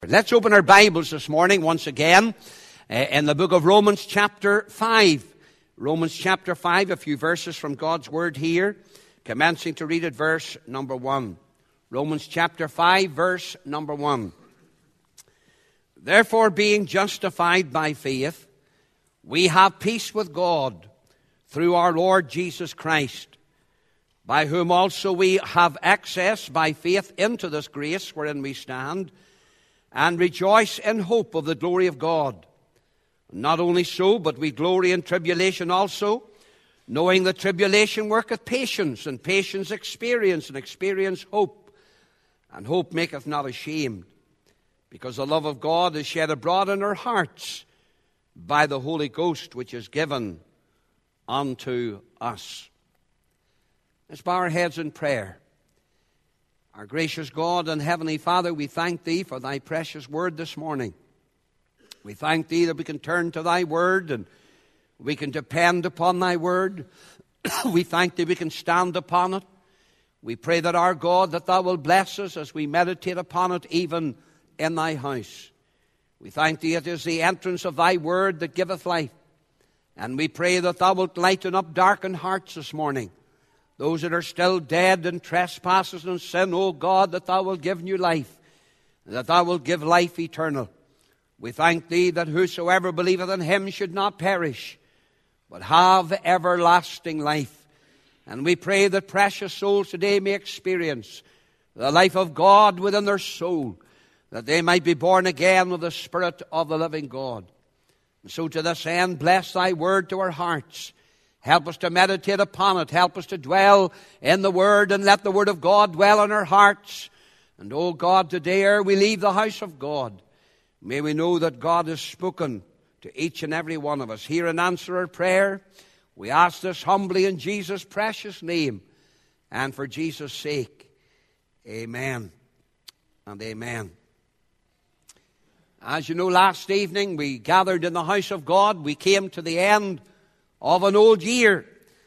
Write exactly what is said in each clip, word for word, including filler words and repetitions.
Let's open our Bibles this morning once again uh, in the book of Romans chapter five. Romans chapter five, a few verses from God's Word here, commencing to read at verse number one. Romans chapter five, verse number one. Therefore, being justified by faith, we have peace with God through our Lord Jesus Christ, by whom also we have access by faith into this grace wherein we stand, and rejoice in hope of the glory of God. Not only so, but we glory in tribulation also, knowing that tribulation worketh patience, and patience experience, and experience hope. And hope maketh not ashamed, because the love of God is shed abroad in our hearts by the Holy Ghost, which is given unto us. Let's bow our heads in prayer. Our gracious God and Heavenly Father, we thank Thee for Thy precious Word this morning. We thank Thee that we can turn to Thy Word and we can depend upon Thy Word. We thank Thee we can stand upon it. We pray that our God, that Thou will bless us as we meditate upon it even in Thy house. We thank Thee it is the entrance of Thy Word that giveth life. And we pray that Thou wilt lighten up darkened hearts this morning. Those that are still dead in trespasses and sin, O God, that Thou wilt give new life, and that Thou wilt give life eternal. We thank Thee that whosoever believeth in Him should not perish, but have everlasting life. And we pray that precious souls today may experience the life of God within their soul, that they might be born again with the Spirit of the living God. And so to this end, bless Thy Word to our hearts. Help us to meditate upon it. Help us to dwell in the Word, and let the Word of God dwell in our hearts. And, O God, today ere we leave the house of God, may we know that God has spoken to each and every one of us. Hear and answer our prayer. We ask this humbly in Jesus' precious name, and for Jesus' sake. Amen and amen. As you know, last evening we gathered in the house of God. We came to the end of an old year,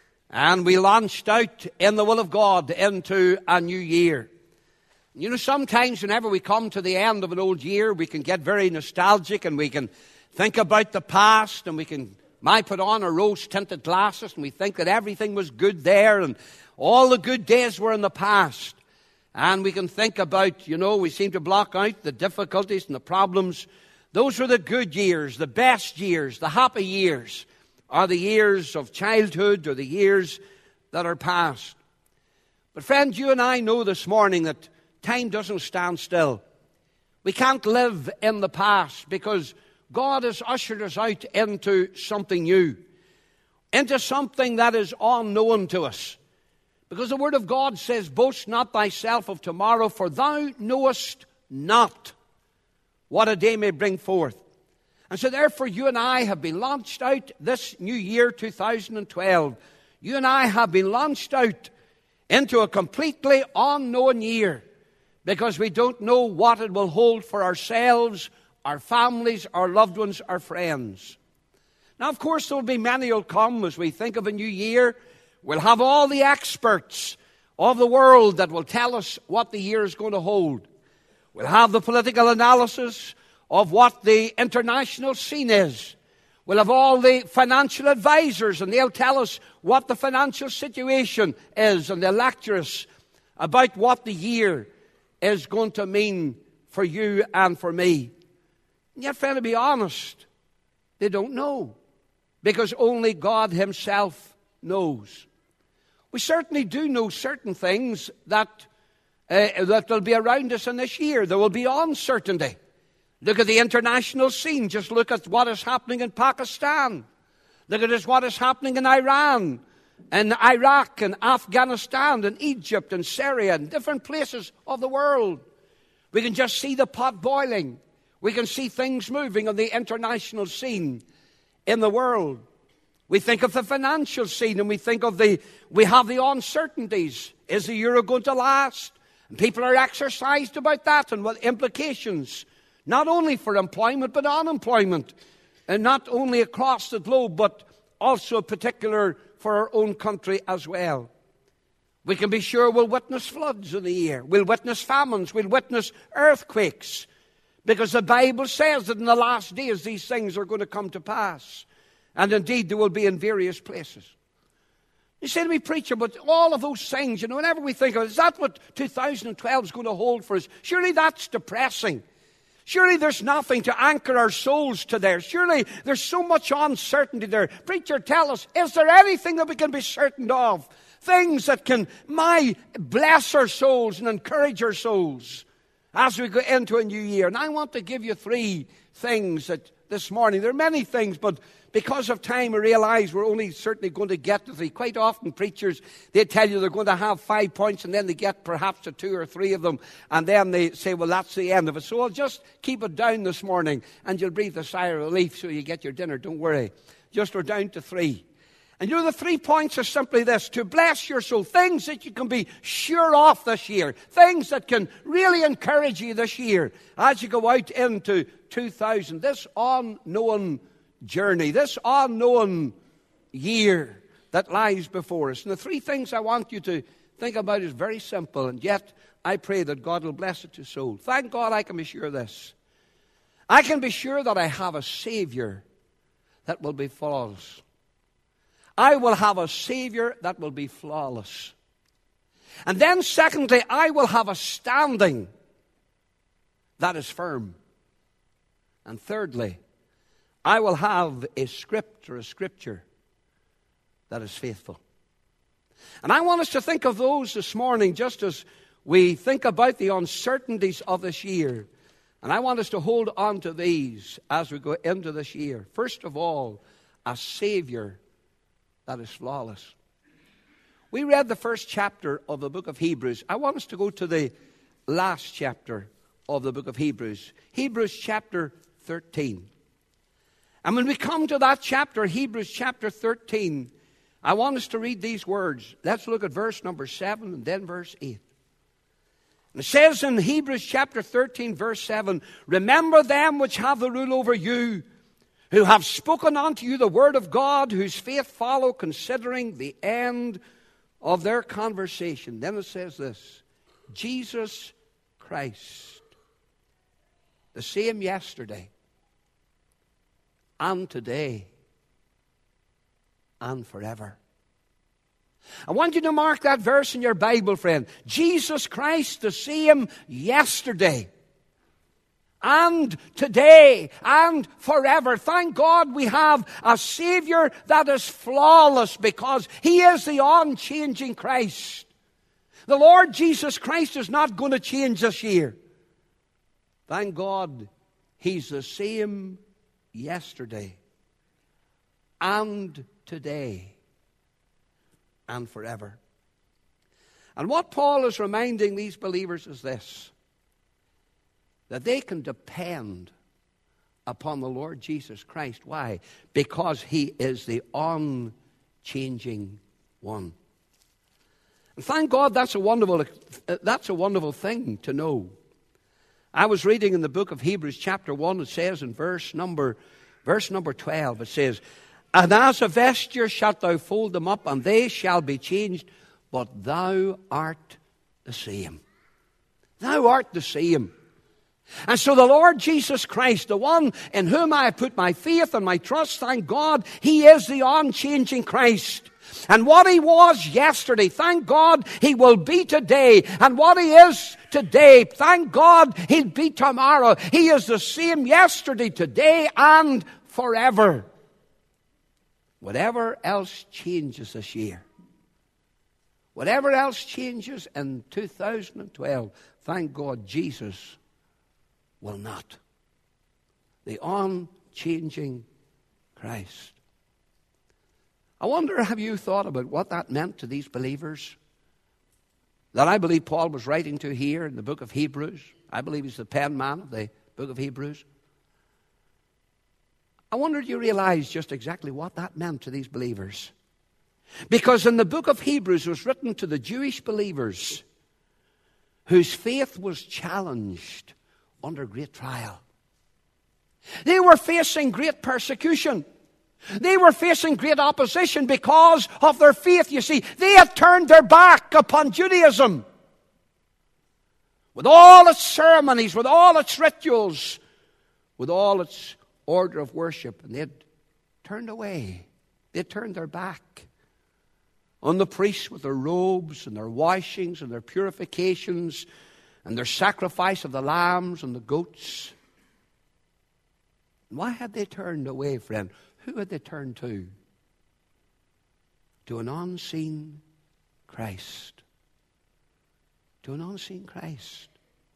and we launched out in the will of God into a new year. You know, sometimes whenever we come to the end of an old year, we can get very nostalgic, and we can think about the past, and we can might put on our rose-tinted glasses, and we think that everything was good there, and all the good days were in the past. And we can think about, you know, we seem to block out the difficulties and the problems. Those were the good years, the best years, the happy years. Are the years of childhood, or the years that are past. But friends, you and I know this morning that time doesn't stand still. We can't live in the past, because God has ushered us out into something new, into something that is unknown to us. Because the Word of God says, boast not thyself of tomorrow, for thou knowest not what a day may bring forth. And so therefore you and I have been launched out this new year, two thousand twelve. You and I have been launched out into a completely unknown year, because we don't know what it will hold for ourselves, our families, our loved ones, our friends. Now, of course, there will be many who will come as we think of a new year. We'll have all the experts of the world that will tell us what the year is going to hold. We'll have the political analysis of what the international scene is. We'll have all the financial advisors, and they'll tell us what the financial situation is, and they'll lecture us about what the year is going to mean for you and for me. And yet, friend, to be honest, they don't know, because only God Himself knows. We certainly do know certain things that, uh, that will be around us in this year. There will be uncertainty. Look at the international scene. Just look at what is happening in Pakistan. Look at what is happening in Iran, and Iraq, and Afghanistan, and Egypt, and Syria, and different places of the world. We can just see the pot boiling. We can see things moving on the international scene in the world. We think of the financial scene, and we think of the, we have the uncertainties. Is the euro going to last? And people are exercised about that, and what implications, not only for employment, but unemployment. And not only across the globe, but also particular for our own country as well. We can be sure we'll witness floods in the year. We'll witness famines. We'll witness earthquakes. Because the Bible says that in the last days these things are going to come to pass. And indeed they will be in various places. You say to me, preacher, but all of those things, you know, whenever we think of it, is that what two thousand twelve is going to hold for us? Surely that's depressing. Surely there's nothing to anchor our souls to there. Surely there's so much uncertainty there. Preacher, tell us, is there anything that we can be certain of? Things that can, my, bless our souls and encourage our souls as we go into a new year. And I want to give you three things that this morning. There are many things, but because of time, I realize we're only certainly going to get to three. Quite often, preachers, they tell you they're going to have five points, and then they get perhaps to two or three of them, and then they say, well, that's the end of it. So I'll just keep it down this morning, and you'll breathe a sigh of relief so you get your dinner. Don't worry. Just we're down to three. And you know, the three points are simply this: to bless your soul, things that you can be sure of this year, things that can really encourage you this year as you go out into two thousand, this unknown journey, this unknown year that lies before us. And the three things I want you to think about is very simple, and yet I pray that God will bless it to soul. Thank God I can be sure of this. I can be sure that I have a Savior that will be flawless. I will have a Savior that will be flawless. And then secondly, I will have a standing that is firm. And thirdly, I will have a script or a scripture that is faithful. And I want us to think of those this morning just as we think about the uncertainties of this year. And I want us to hold on to these as we go into this year. First of all, a Savior that is flawless. We read the first chapter of the book of Hebrews. I want us to go to the last chapter of the book of Hebrews. Hebrews chapter thirteen. And when we come to that chapter, Hebrews chapter thirteen, I want us to read these words. Let's look at verse number seven and then verse eight. And it says in Hebrews chapter thirteen, verse seven, remember them which have the rule over you, who have spoken unto you the word of God, whose faith follow, considering the end of their conversation. Then it says this: Jesus Christ, the same yesterday and today and forever. I want you to mark that verse in your Bible, friend. Jesus Christ, the same yesterday and today and forever. Thank God we have a Savior that is flawless, because He is the unchanging Christ. The Lord Jesus Christ is not going to change this year. Thank God He's the same yesterday and today and forever. And what Paul is reminding these believers is this: that they can depend upon the Lord Jesus Christ. Why? Because He is the unchanging one. And thank God that's a wonderful, that's a wonderful thing to know. I was reading in the book of Hebrews chapter one, it says in verse number, verse number twelve, it says, and as a vesture shalt thou fold them up, and they shall be changed, but thou art the same. Thou art the same. And so the Lord Jesus Christ, the one in whom I have put my faith and my trust, thank God, He is the unchanging Christ. And what He was yesterday, thank God He will be today. And what He is today, thank God He'll be tomorrow. He is the same yesterday, today, and forever. Whatever else changes this year, whatever else changes in two thousand twelve, thank God Jesus will not. The unchanging Christ. I wonder, have you thought about what that meant to these believers that I believe Paul was writing to here in the book of Hebrews? I believe he's the pen man of the book of Hebrews. I wonder if you realize just exactly what that meant to these believers. Because in the book of Hebrews it was written to the Jewish believers whose faith was challenged under great trial. They were facing great persecution. They were facing great opposition because of their faith. You see, they had turned their back upon Judaism. with all its ceremonies, with all its rituals, with all its order of worship. And they'd turned away. They'd turned their back on the priests with their robes and their washings and their purifications and their sacrifice of the lambs and the goats. Why had they turned away, friend? Who had they turned to? To an unseen Christ. To an unseen Christ.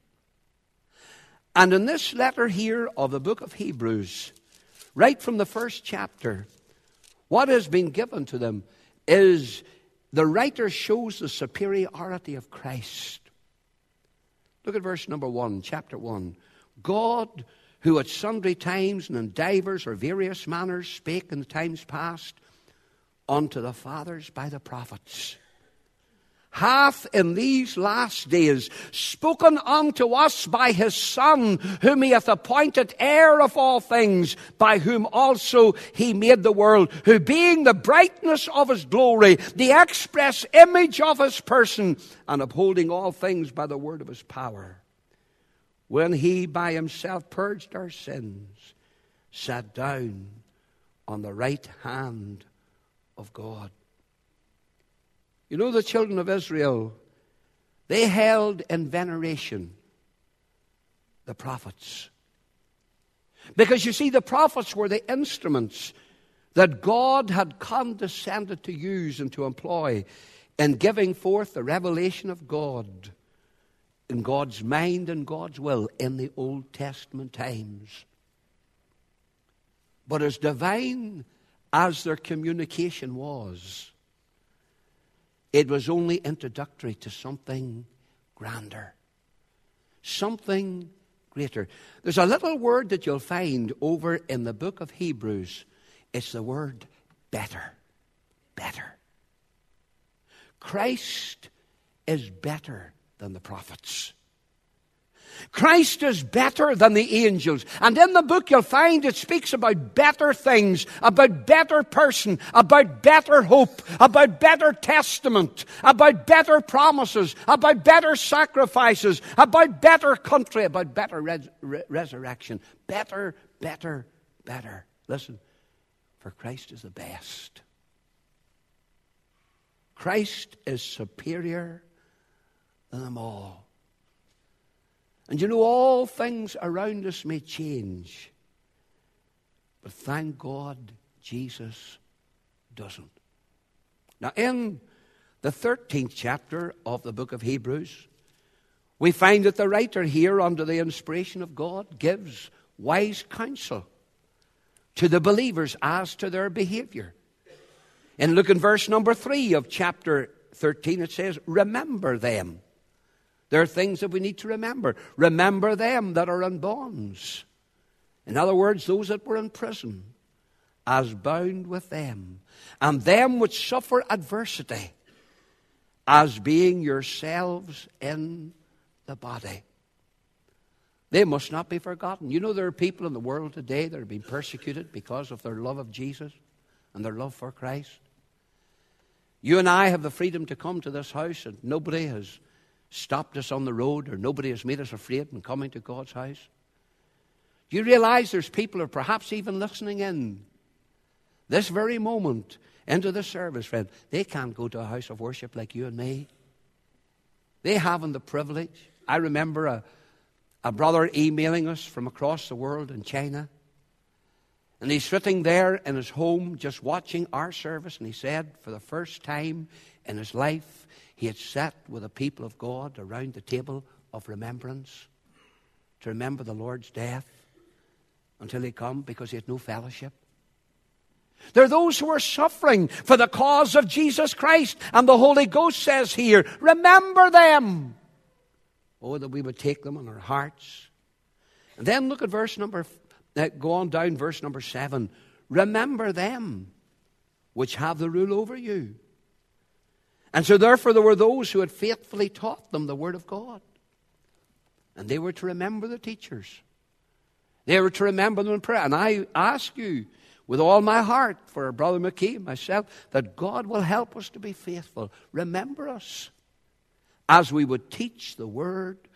And in this letter here of the book of Hebrews, right from the first chapter, what has been given to them is the writer shows the superiority of Christ. Look at verse number one, chapter one. God, who at sundry times and in divers or various manners spake in the times past unto the fathers by the prophets, hath in these last days spoken unto us by his Son, whom he hath appointed heir of all things, by whom also he made the world, who being the brightness of his glory, the express image of his person, and upholding all things by the word of his power, when he by himself purged our sins, sat down on the right hand of God. You know, the children of Israel, they held in veneration the prophets. Because you see, the prophets were the instruments that God had condescended to use and to employ in giving forth the revelation of God in God's mind and God's will in the Old Testament times. But as divine as their communication was, it was only introductory to something grander, something greater. There's a little word that you'll find over in the book of Hebrews. It's the word better. Better. Christ is better than the prophets. Christ is better than the angels. And in the book you'll find it speaks about better things, about better person, about better hope, about better testament, about better promises, about better sacrifices, about better country, about better res- re- resurrection. Better, better, better. Listen, for Christ is the best. Christ is superior than them all. And you know, all things around us may change, but thank God Jesus doesn't. Now, in the thirteenth chapter of the book of Hebrews, we find that the writer here, under the inspiration of God, gives wise counsel to the believers as to their behavior. And look in verse number three of chapter thirteen, it says, remember them. There are things that we need to remember. Remember them that are in bonds. In other words, those that were in prison, as bound with them. And them which suffer adversity, as being yourselves in the body. They must not be forgotten. You know, there are people in the world today that are being persecuted because of their love of Jesus and their love for Christ. You and I have the freedom to come to this house, and nobody has stopped us on the road, or nobody has made us afraid in coming to God's house. Do you realize there's people who are perhaps even listening in this very moment into the service, friend? They can't go to a house of worship like you and me. They haven't the privilege. I remember a, a brother emailing us from across the world in China. And he's sitting there in his home just watching our service. And he said for the first time in his life, he had sat with the people of God around the table of remembrance to remember the Lord's death until he come, because he had no fellowship. There are those who are suffering for the cause of Jesus Christ. And the Holy Ghost says here, remember them. Oh, that we would take them in our hearts. And then look at verse number, uh, go on down, verse number seven. Remember them which have the rule over you. And so therefore there were those who had faithfully taught them the word of God. And they were to remember the teachers. They were to remember them in prayer. And I ask you with all my heart for Brother McKee, myself, that God will help us to be faithful. Remember us as we would teach the word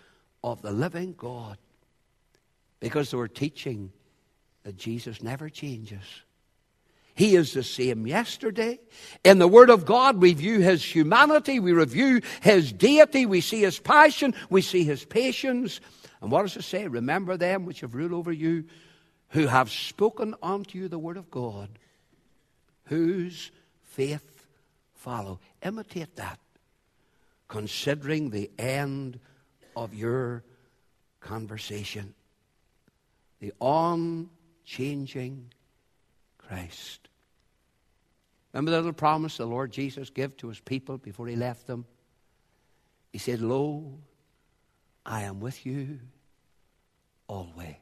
of the living God. Because they were teaching that Jesus never changes. He is the same yesterday. In the Word of God, we view His humanity, we review His deity, we see His passion, we see His patience. And what does it say? Remember them which have ruled over you, who have spoken unto you the Word of God, whose faith follow. Imitate that, considering the end of your conversation. The unchanging Christ. Remember the little promise the Lord Jesus gave to His people before He left them? He said, Lo, I am with you always.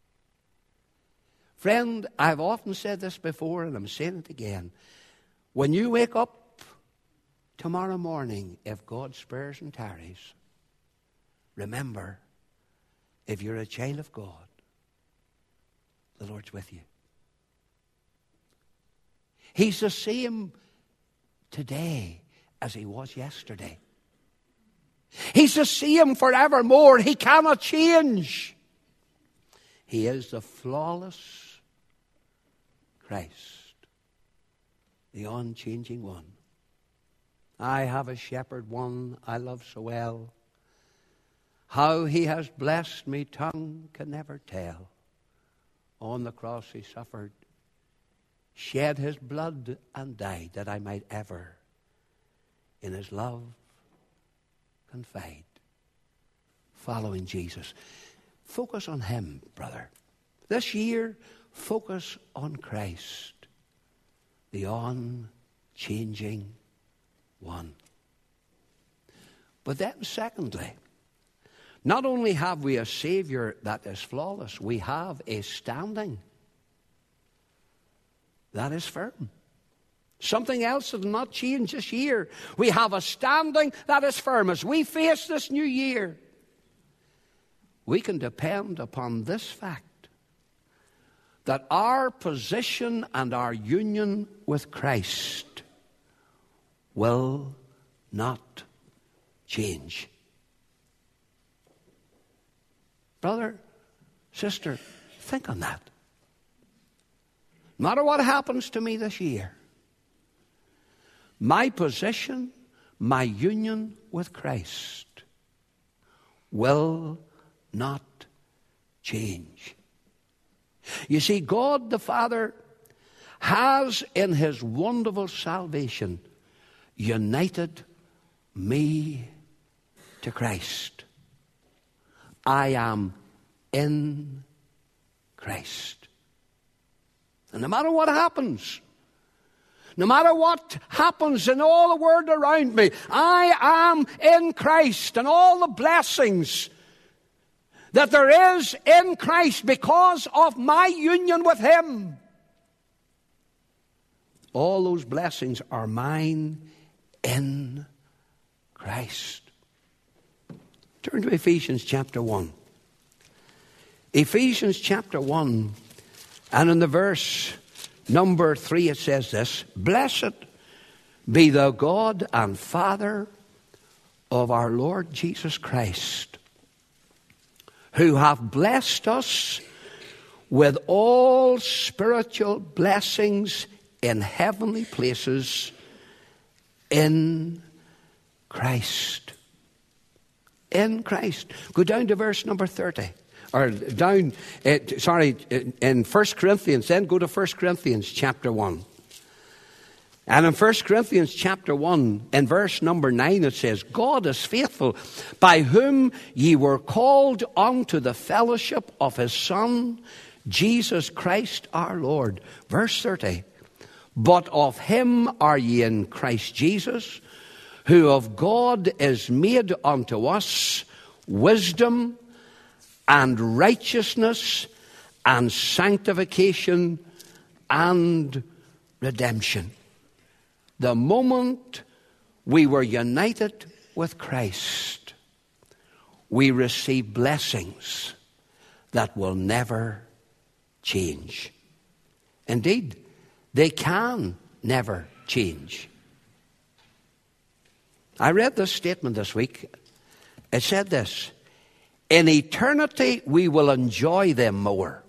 Friend, I've often said this before, and I'm saying it again. When you wake up tomorrow morning, if God spares and tarries, remember, if you're a child of God, the Lord's with you. He's the same today as He was yesterday. He's the same forevermore. He cannot change. He is the flawless Christ, the unchanging one. I have a shepherd, one I love so well. How He has blessed me, tongue can never tell. On the cross He suffered, shed His blood and died, that I might ever in His love confide. Following Jesus. Focus on Him, brother. This year, focus on Christ, the unchanging one. But then secondly, not only have we a Savior that is flawless, we have a standing that is firm. Something else that will not change this year. We have a standing that is firm. As we face this new year, we can depend upon this fact, that our position and our union with Christ will not change. Brother, sister, think on that. No matter what happens to me this year, my position, my union with Christ will not change. You see, God the Father has in His wonderful salvation united me to Christ. I am in Christ. And no matter what happens, no matter what happens in all the world around me, I am in Christ, and all the blessings that there is in Christ because of my union with Him, all those blessings are mine in Christ. Turn to Ephesians chapter one. Ephesians chapter one, and in the verse number three it says this: Blessed be the God and Father of our Lord Jesus Christ, who hath blessed us with all spiritual blessings in heavenly places in Christ. In Christ. Go down to verse number thirty. Or down, uh, sorry, in First Corinthians, then go to First Corinthians chapter one. And in First Corinthians chapter one, in verse number nine, it says, God is faithful, by whom ye were called unto the fellowship of His Son, Jesus Christ our Lord. Verse thirty, but of Him are ye in Christ Jesus, who of God is made unto us wisdom and righteousness and sanctification and redemption. The moment we were united with Christ, we receive blessings that will never change. Indeed, they can never change. I read this statement this week. It said this: In eternity, we will enjoy them more.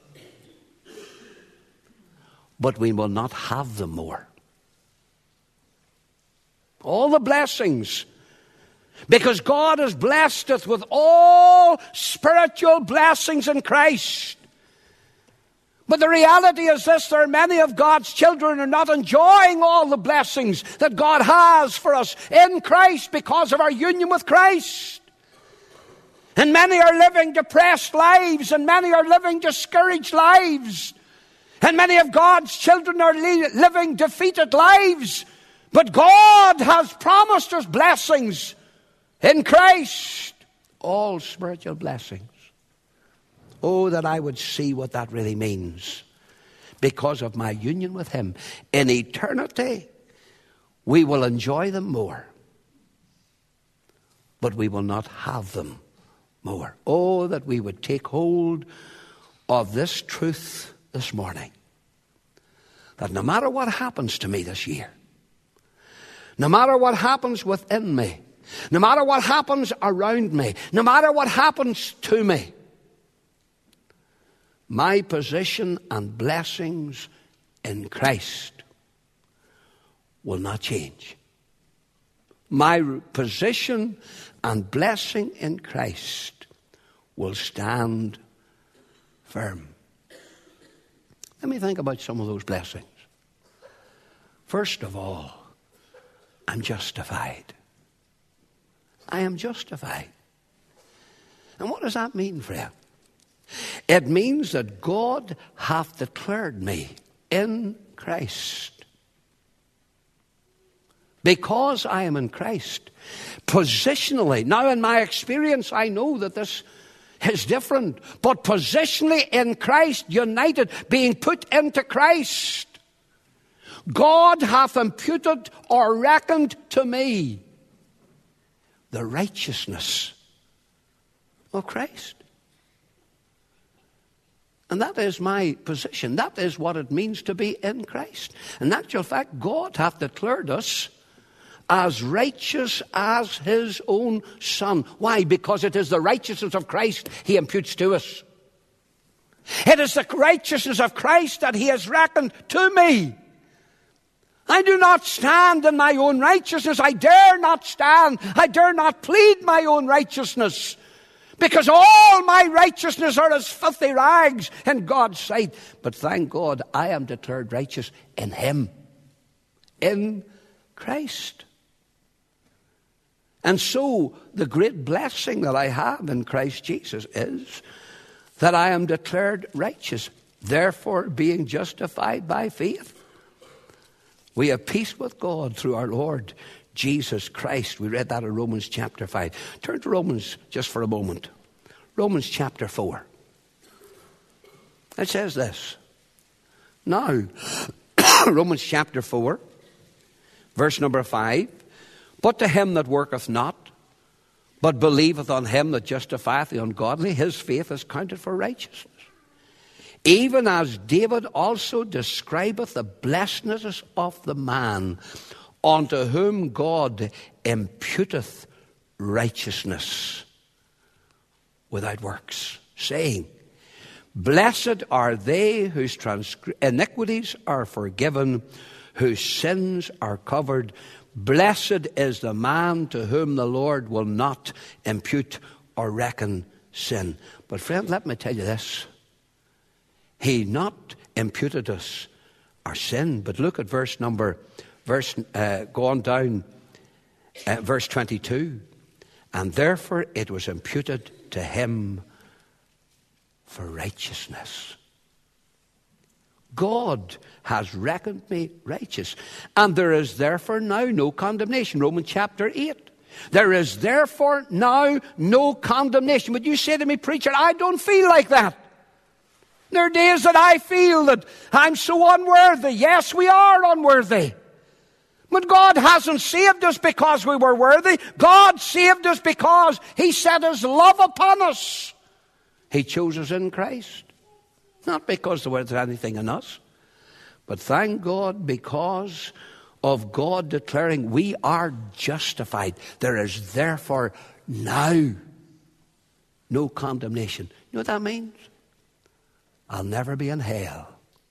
But we will not have them more. All the blessings. Because God has blessed us with all spiritual blessings in Christ. But the reality is this: there are many of God's children who are not enjoying all the blessings that God has for us in Christ because of our union with Christ. And many are living depressed lives, and many are living discouraged lives. And many of God's children are li- living defeated lives. But God has promised us blessings in Christ. All spiritual blessings. Oh, that I would see what that really means. Because of my union with Him. In eternity, we will enjoy them more. But we will not have them more. Oh, that we would take hold of this truth this morning. That no matter what happens to me this year, no matter what happens within me, no matter what happens around me, no matter what happens to me, my position and blessings in Christ will not change. My position and blessing in Christ will stand firm. Let me think about some of those blessings. First of all, I'm justified. I am justified. And what does that mean, friend? It means that God hath declared me in Christ. Because I am in Christ, positionally, now in my experience I know that this is different, but positionally in Christ, united, being put into Christ, God hath imputed or reckoned to me the righteousness of Christ. And that is my position. That is what it means to be in Christ. In actual fact, God hath declared us as righteous as His own Son. Why? Because it is the righteousness of Christ He imputes to us. It is the righteousness of Christ that He has reckoned to me. I do not stand in my own righteousness. I dare not stand. I dare not plead my own righteousness. Because all my righteousness are as filthy rags in God's sight. But thank God, I am declared righteous in Him. In Christ. And so, the great blessing that I have in Christ Jesus is that I am declared righteous. Therefore, being justified by faith, we have peace with God through our Lord Jesus Christ. We read that in Romans chapter five. Turn to Romans just for a moment. Romans chapter four. It says this. Now, Romans chapter four, verse number five. But to him that worketh not, but believeth on Him that justifieth the ungodly, his faith is counted for righteousness. Even as David also describeth the blessedness of the man unto whom God imputeth righteousness without works, saying, Blessed are they whose transgr- iniquities are forgiven, whose sins are covered. Blessed is the man to whom the Lord will not impute or reckon sin. But friend, let me tell you this. He not imputed us our sin, but look at verse number, verse uh, go on down, uh, verse twenty-two. And therefore it was imputed to him for righteousness. God has reckoned me righteous. And there is therefore now no condemnation. Romans chapter eight. There is therefore now no condemnation. Would you say to me, preacher, I don't feel like that. There are days that I feel that I'm so unworthy. Yes, we are unworthy. But God hasn't saved us because we were worthy. God saved us because He set His love upon us. He chose us in Christ. Not because there was anything in us, but thank God because of God declaring we are justified. There is therefore now no condemnation. You know what that means? I'll never be in hell.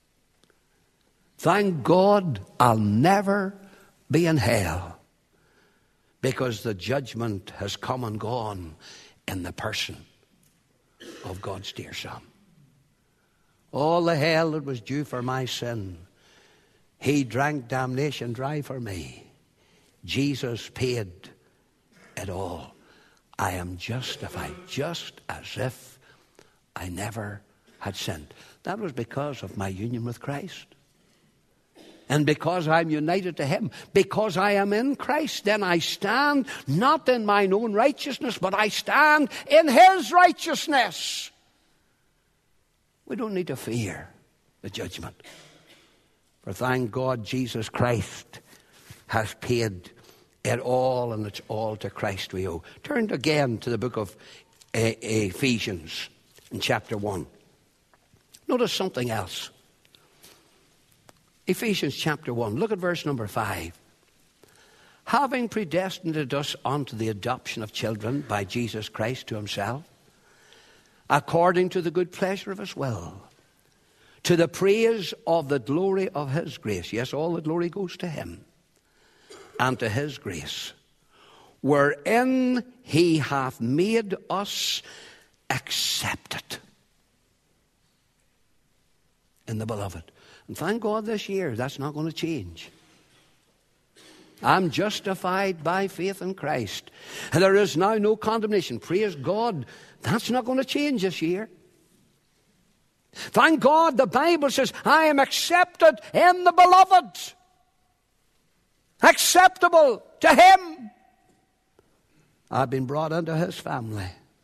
Thank God I'll never be in hell, because the judgment has come and gone in the person of God's dear Son. All the hell that was due for my sin, he drank damnation dry for me. Jesus paid it all. I am justified, just as if I never had sinned. That was because of my union with Christ. And because I'm united to him, because I am in Christ, then I stand not in mine own righteousness, but I stand in his righteousness. We don't need to fear the judgment. For thank God Jesus Christ has paid it all, and it's all to Christ we owe. Turn again to the book of uh, Ephesians in chapter one. Notice something else. Ephesians chapter one, look at verse number five. Having predestinated us unto the adoption of children by Jesus Christ to himself, according to the good pleasure of his will, to the praise of the glory of his grace. Yes, all the glory goes to him. And to his grace, wherein he hath made us accepted in the beloved. And thank God this year, that's not going to change. I'm justified by faith in Christ. And there is now no condemnation. Praise God. That's not going to change this year. Thank God the Bible says, I am accepted in the beloved. Acceptable to him. I've been brought into his family.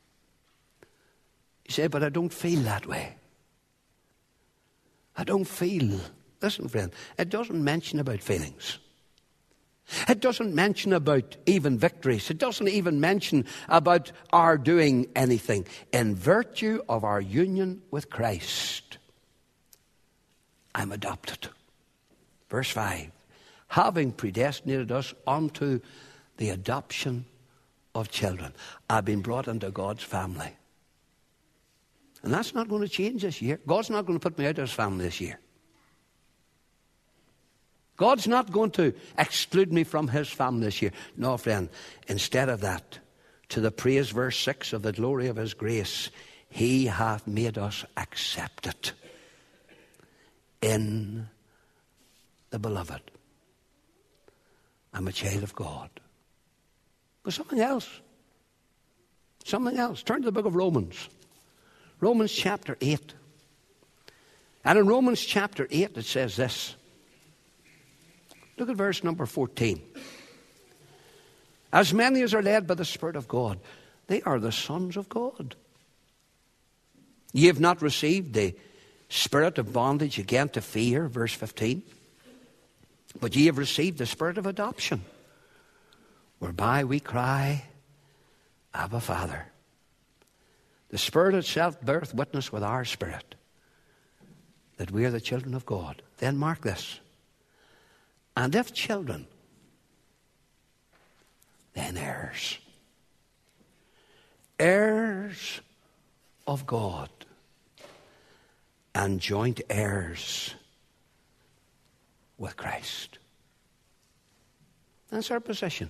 You say, but I don't feel that way. I don't feel. Listen, friend, it doesn't mention about feelings. It doesn't mention about even victories. It doesn't even mention about our doing anything. In virtue of our union with Christ, I'm adopted. Verse five. Having predestinated us unto the adoption of children. I've been brought into God's family. And that's not going to change this year. God's not going to put me out of his family this year. God's not going to exclude me from his family this year. No, friend. Instead of that, to the praise, verse six, of the glory of his grace, he hath made us accepted in the beloved. I'm a child of God. But something else. Something else. Turn to the book of Romans. Romans chapter eight. And in Romans chapter eight it says this. Look at verse number fourteen. As many as are led by the Spirit of God, they are the sons of God. Ye have not received the spirit of bondage again to fear, verse fifteen. But ye have received the spirit of adoption, whereby we cry, Abba, Father. The Spirit itself beareth witness with our spirit that we are the children of God. Then mark this. And if children, then heirs. Heirs of God and joint heirs with Christ. That's our position.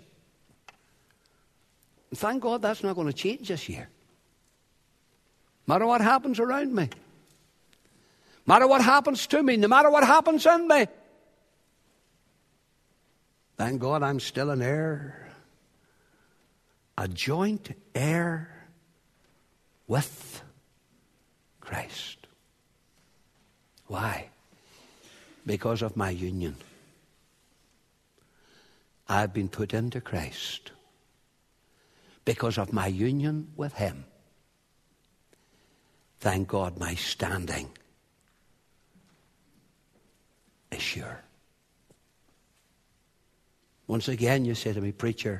And thank God that's not going to change this year. No matter what happens around me. No matter what happens to me. No matter what happens in me. Thank God I'm still an heir. A joint heir with Christ. Why? Because of my union. I've been put into Christ. Because of my union with him. Thank God my standing is sure. Once again you say to me, preacher,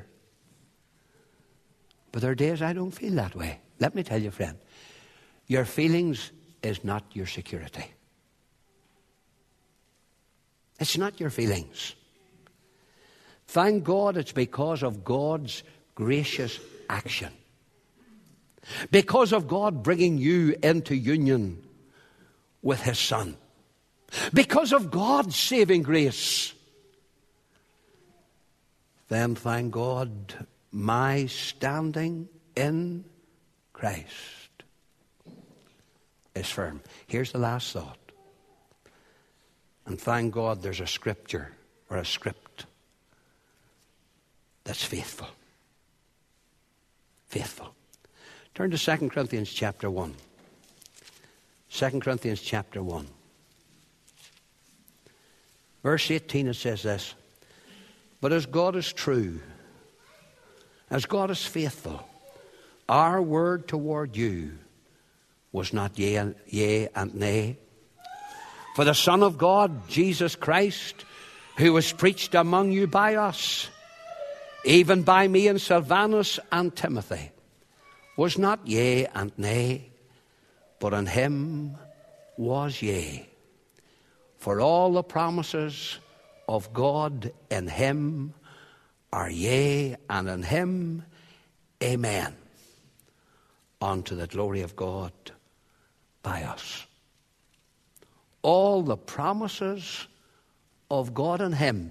but there are days I don't feel that way. Let me tell you, friend, your feelings is not your security. It's not your feelings. Thank God it's because of God's gracious action. because of God bringing you into union with his Son, because of God's saving grace, then thank God, my standing in Christ is firm. Here's the last thought. And thank God there's a scripture or a script that's faithful. Faithful. Turn to Second Corinthians chapter one. Second Corinthians chapter one. Verse eighteen, it says this: but as God is true, as God is faithful, our word toward you was not yea and, yea and nay. For the Son of God, Jesus Christ, who was preached among you by us, even by me and Silvanus and Timothy, was not yea and nay, but in him was yea. For all the promises of God in him are yea, and in him amen, unto the glory of God by us. All the promises of God in him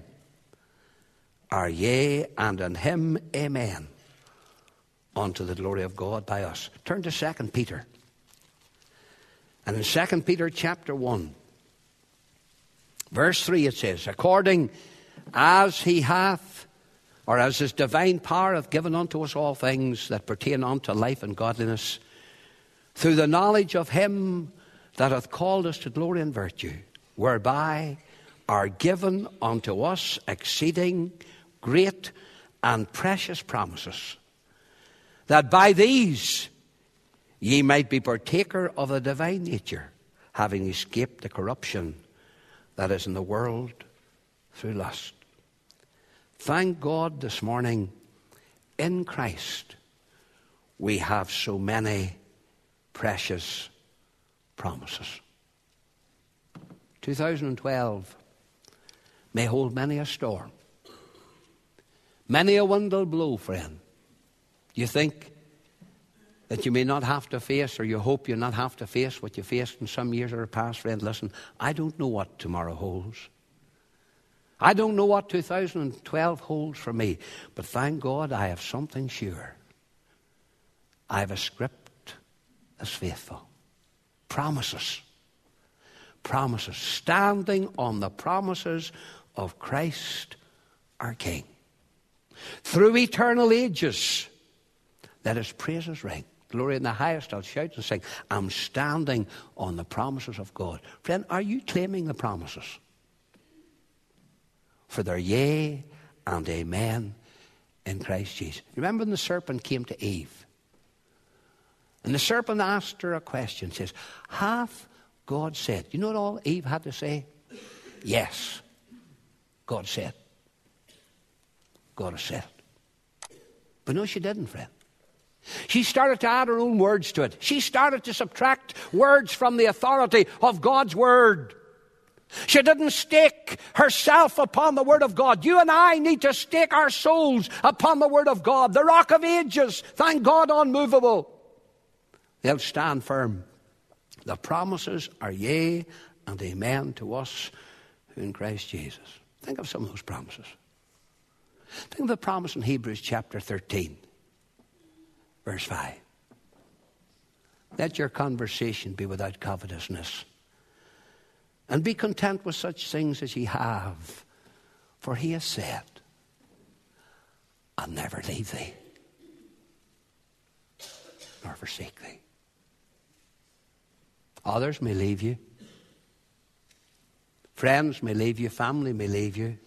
are yea, and in him amen, unto the glory of God by us. Turn to Second Peter. And in Second Peter chapter one, verse three, it says, according as he hath, or as his divine power hath given unto us all things that pertain unto life and godliness, through the knowledge of him that hath called us to glory and virtue, whereby are given unto us exceeding great and precious promises, that by these ye might be partaker of the divine nature, having escaped the corruption that is in the world through lust. Thank God this morning, in Christ we have so many precious promises. two thousand twelve may hold many a storm. Many a wind will blow, friend. You think that you may not have to face, or you hope you not have to face what you faced in some years that are past, friend. Listen, I don't know what tomorrow holds. I don't know what two thousand twelve holds for me. But thank God I have something sure. I have a script that's faithful. Promises. Promises. Standing on the promises of Christ our King. Through eternal ages, let his praises ring. Glory in the highest, I'll shout and sing. I'm standing on the promises of God. Friend, are you claiming the promises? For they're yea and amen in Christ Jesus. Remember when the serpent came to Eve? And the serpent asked her a question. Says, hath God said? You know what all Eve had to say? Yes, God said. God has said it. But no, she didn't, friend. She started to add her own words to it. She started to subtract words from the authority of God's word. She didn't stake herself upon the word of God. You and I need to stake our souls upon the word of God, the rock of ages, thank God, unmovable. They'll stand firm. The promises are yea and amen to us who in Christ Jesus. Think of some of those promises. Think of the promise in Hebrews chapter thirteen, verse five. Let your conversation be without covetousness, and be content with such things as ye have. For he has said, I'll never leave thee, nor forsake thee. Others may leave you. Friends may leave you. Family may leave you.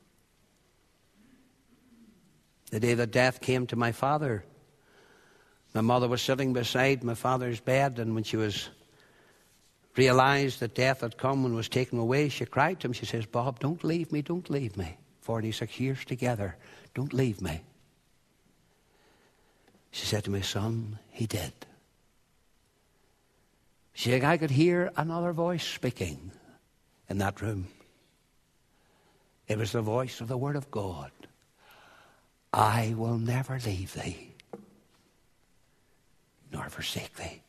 The day that death came to my father, my mother was sitting beside my father's bed, and when she was realized that death had come and was taken away, she cried to him. She says, Bob, don't leave me, don't leave me. forty-six years together, don't leave me. She said to my son, he did. She said, I could hear another voice speaking in that room. It was the voice of the Word of God. I will never leave thee, nor forsake thee.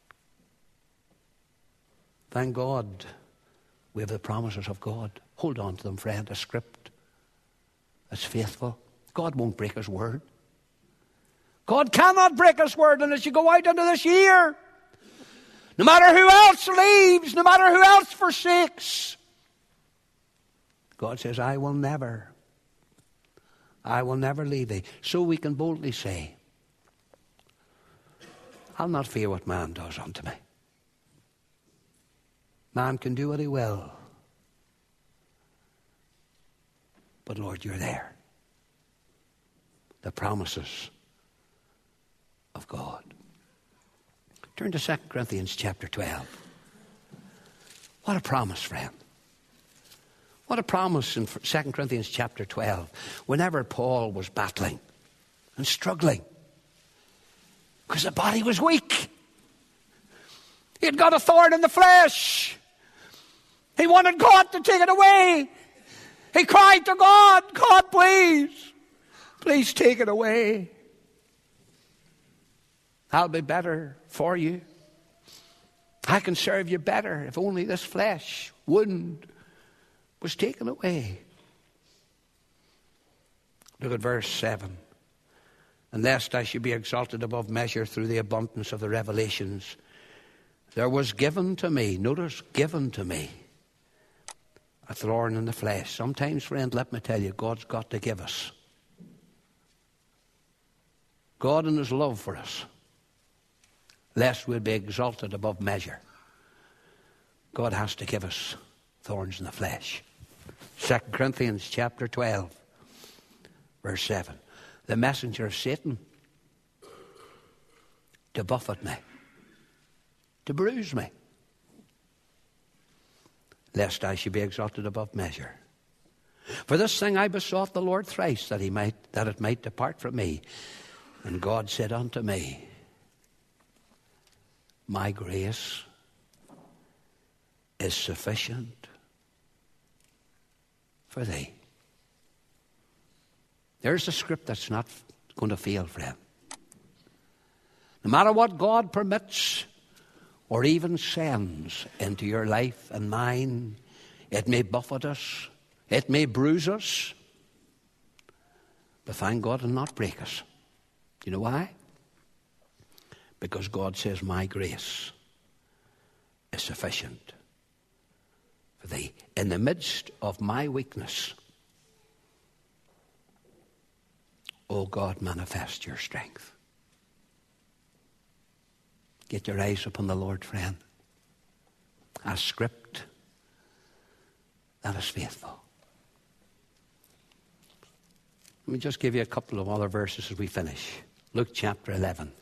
Thank God we have the promises of God. Hold on to them, friend, a script that's faithful. God won't break his word. God cannot break his word. And as you go out into this year, no matter who else leaves, no matter who else forsakes, God says, I will never, I will never leave thee. So we can boldly say, I'll not fear what man does unto me. Man can do what he will. But Lord, you're there. The promises of God. Turn to Second Corinthians chapter twelve. What a promise, friend. What a promise in Second Corinthians chapter twelve. Whenever Paul was battling and struggling, because the body was weak. He had got a thorn in the flesh. He wanted God to take it away. He cried to God, God, please, please take it away. I'll be better for you. I can serve you better if only this flesh wound was taken away. Look at verse seven. And lest I should be exalted above measure through the abundance of the revelations, there was given to me, notice, given to me, a thorn in the flesh. Sometimes, friend, let me tell you, God's got to give us. God in his love for us, lest we'll be exalted above measure, God has to give us thorns in the flesh. Second Corinthians chapter twelve, verse seven. The messenger of Satan to buffet me, to bruise me, lest I should be exalted above measure. For this thing I besought the Lord thrice, that he might, that it might depart from me. And God said unto me, my grace is sufficient for thee. There's a script that's not going to fail, friend. No matter what God permits or even sends into your life and mine, it may buffet us, it may bruise us, but thank God it'll not break us. You know why? Because God says, my grace is sufficient for thee. In the midst of my weakness, O God, manifest your strength. Get your eyes upon the Lord, friend. A script that is faithful. Let me just give you a couple of other verses as we finish. Luke chapter eleven.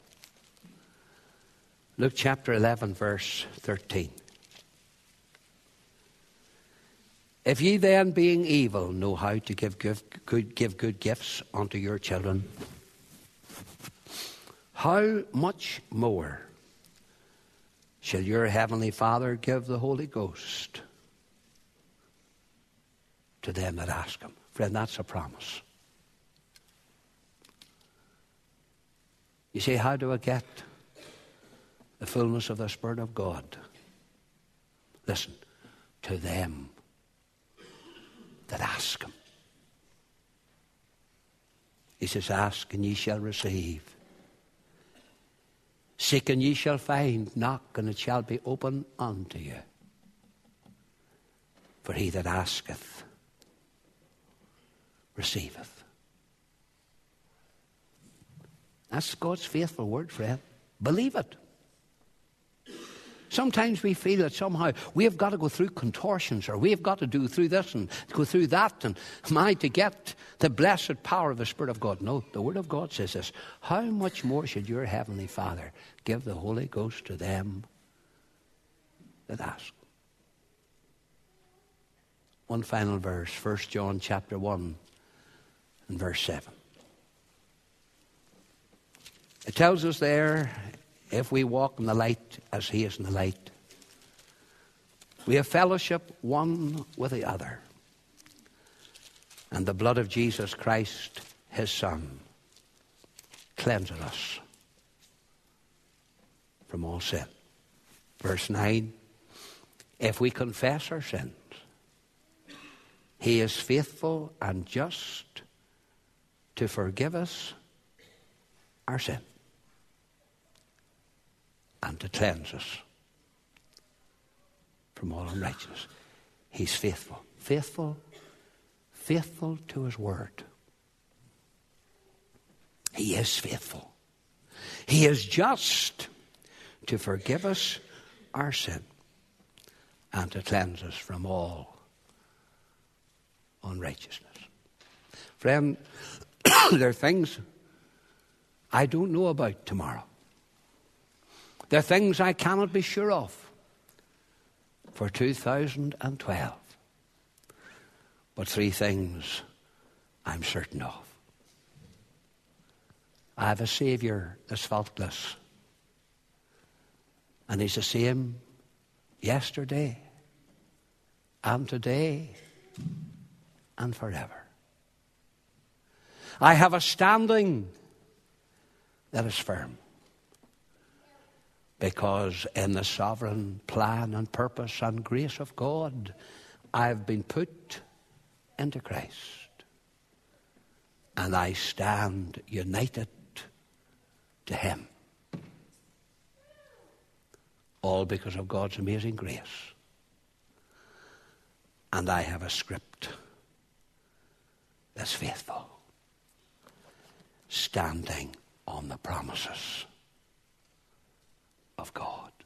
Luke chapter eleven, verse thirteen. If ye then, being evil, know how to give good, good, give good gifts unto your children, how much more shall your heavenly Father give the Holy Ghost to them that ask him? Friend, that's a promise. You say, how do I get the fullness of the Spirit of God? Listen, to them that ask him. He says, ask and ye shall receive. Seek and ye shall find. Knock and it shall be open unto you. For he that asketh receiveth. That's God's faithful word, friend. Believe it. Sometimes we feel that somehow we have got to go through contortions, or we have got to do through this and go through that, and my to get the blessed power of the Spirit of God. No, the Word of God says this. How much more should your Heavenly Father give the Holy Ghost to them that ask? One final verse, First John chapter one and verse seven. It tells us there, if we walk in the light as he is in the light, we have fellowship one with the other. And the blood of Jesus Christ, his Son, cleanseth us from all sin. Verse nine, if we confess our sins, he is faithful and just to forgive us our sin and to cleanse us from all unrighteousness. He's faithful. Faithful, faithful to his word. He is faithful. He is just to forgive us our sin and to cleanse us from all unrighteousness. Friend, there are things I don't know about tomorrow. There are things I cannot be sure of for two thousand twelve. But three things I'm certain of. I have a Saviour that's faultless. And he's the same yesterday and today and forever. I have a standing that is firm, because in the sovereign plan and purpose and grace of God, I've been put into Christ. And I stand united to him. All because of God's amazing grace. And I have a script that's faithful, standing on the promises of God.